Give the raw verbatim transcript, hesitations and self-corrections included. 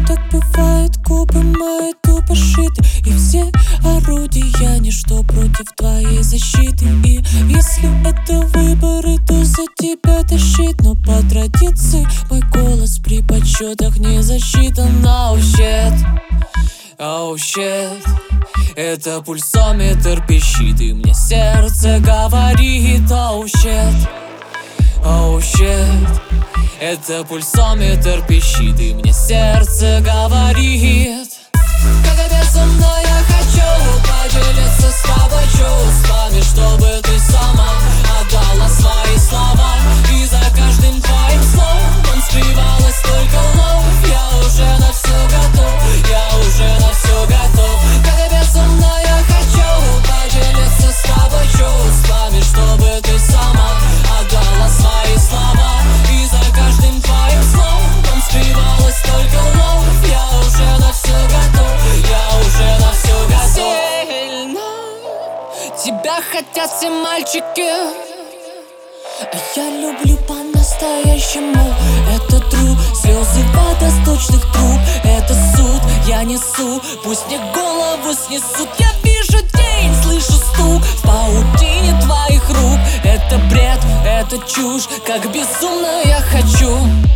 так бывает, губы мои тупо шиты, и все орудия ничто против твоей защиты. И если это выборы, то за тебя тащить, но по традиции мой голос при подсчетах не засчитан. Oh shit, oh shit, это пульсометр пищит, и мне сердце говорит oh shit, oh shit, это пульсометр пищит, и мне сердце говорит. Как опять со мной я хочу поделиться с тобой чувствами, чтобы ты сама отдала свои слова, и за каждым твоим словом скрывалась только ложь. Я уже на все готов, я уже на все готов. Как опять со мной я хочу поделиться с тобой чувствами, чтобы ты сама отдала свои слова, и за каждым твоим словом скрывалась только ложь. Я уже на все готов, я уже на все готов. Сильно тебя хотят все мальчики, а я люблю по-настоящему. Это true, слезы водосточных труб, это суд я несу, пусть мне голову снесут. Я вижу тень, слышу стук в паутине твоих рук. Это бред, это чушь, как безумно я хочу